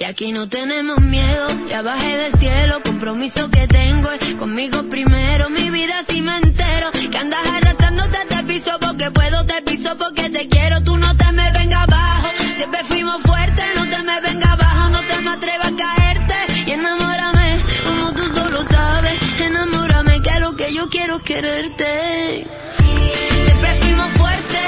aquí no tenemos miedo, ya bajé del cielo, compromiso que tengo es conmigo primero, mi vida si me entero, que andas arrastrándote te piso porque puedo, te piso porque te quiero, tú no te me vengas abajo, siempre fuimos fuertes, no te me vengas abajo, no te me atrevas a caerte, y enamórame, como tú solo sabes, enamórame que lo que yo quiero es quererte, siempre fuimos fuertes.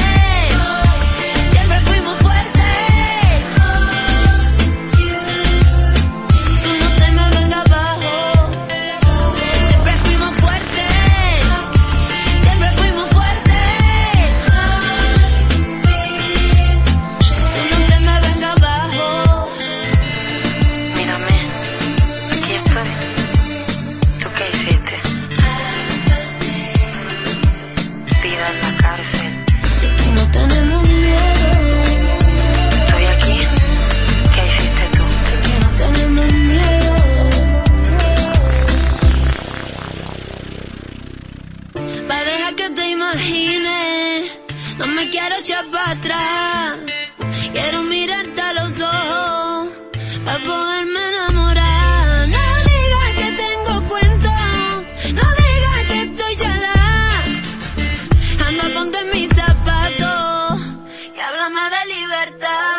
Que te imagines, no me quiero echar para atrás, quiero mirarte a los ojos para poderme enamorar. No digas que tengo cuento, no digas que estoy chalada, anda ponte en mis zapatos y háblame de libertad.